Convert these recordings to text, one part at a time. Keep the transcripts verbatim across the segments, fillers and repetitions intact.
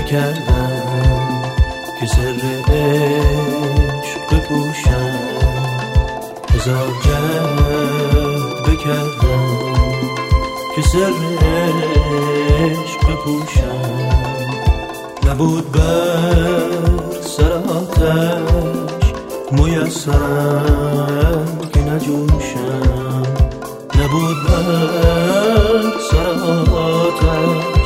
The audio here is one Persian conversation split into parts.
بکردم که سر عشق بپوشم، هزار جهد بکردم که سر عشق بپوشم. نبود بر سر آتش میسرم که نجوشم، نبود بر سر آتش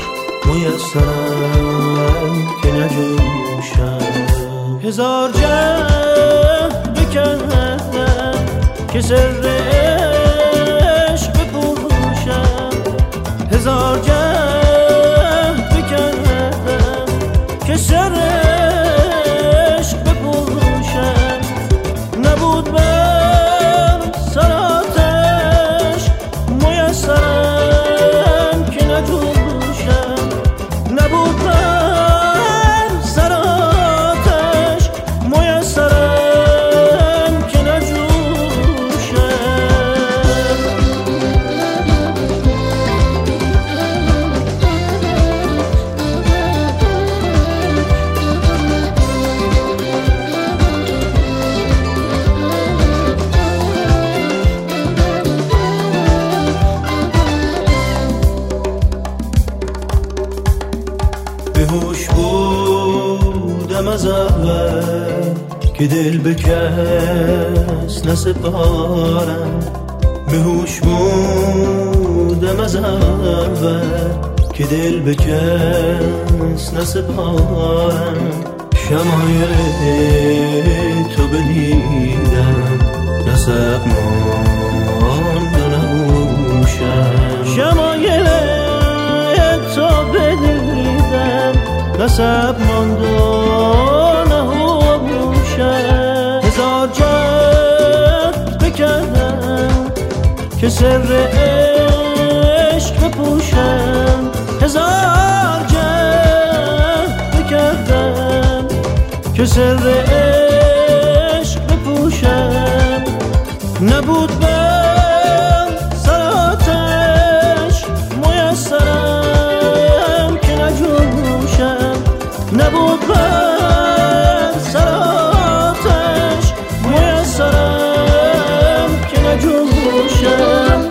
میسرم که نجوشم. هزار جهد بکردم که سر عشق بپوشم، هزار جهد بکردم که سر عشق بپوشم. نبود بر سر آتش میسرم که نجوشم، نبود بر سر آتش میسرم که نجوشم. بهوش بودم از اول که دل به کس نسپارم، بهوش بودم از اول که دل به کس نسپارم. شمایل تو بدیدم نسب ماند و نبوشم، شمایل تو بدیدم نسب ماند و نبوشم. هزار جهد بکردم که سر عشق بپوشم، هزار جهد بکردم که سر عشق بپوشم. نبود بر سر آتش میسرم که نجوشم، نبود بر سر آتش میسرم که نجوشم.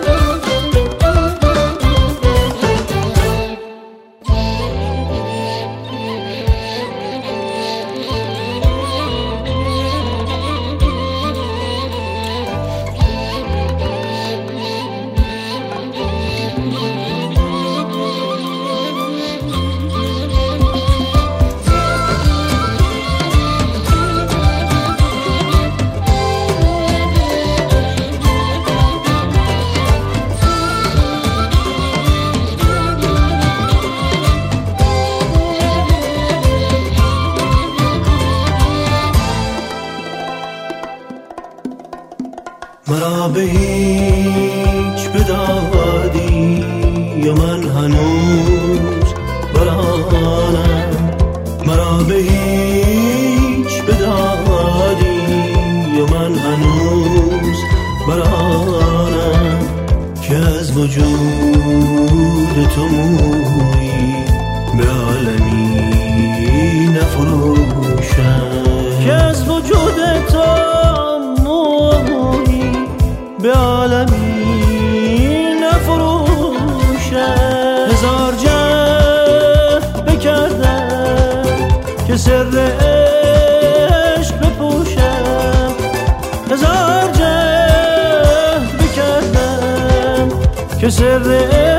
مرا به هیچ بدادی یا من هنوز برانم، مرا به هیچ بدادی یا من هنوز برانم. که از وجود تو مویی به عالمی نفروشم، که از وجود تو به عالمی نفروشم. هزار جهد بکردم که سر عشق بپوشم، هزار جهد بکردم که سر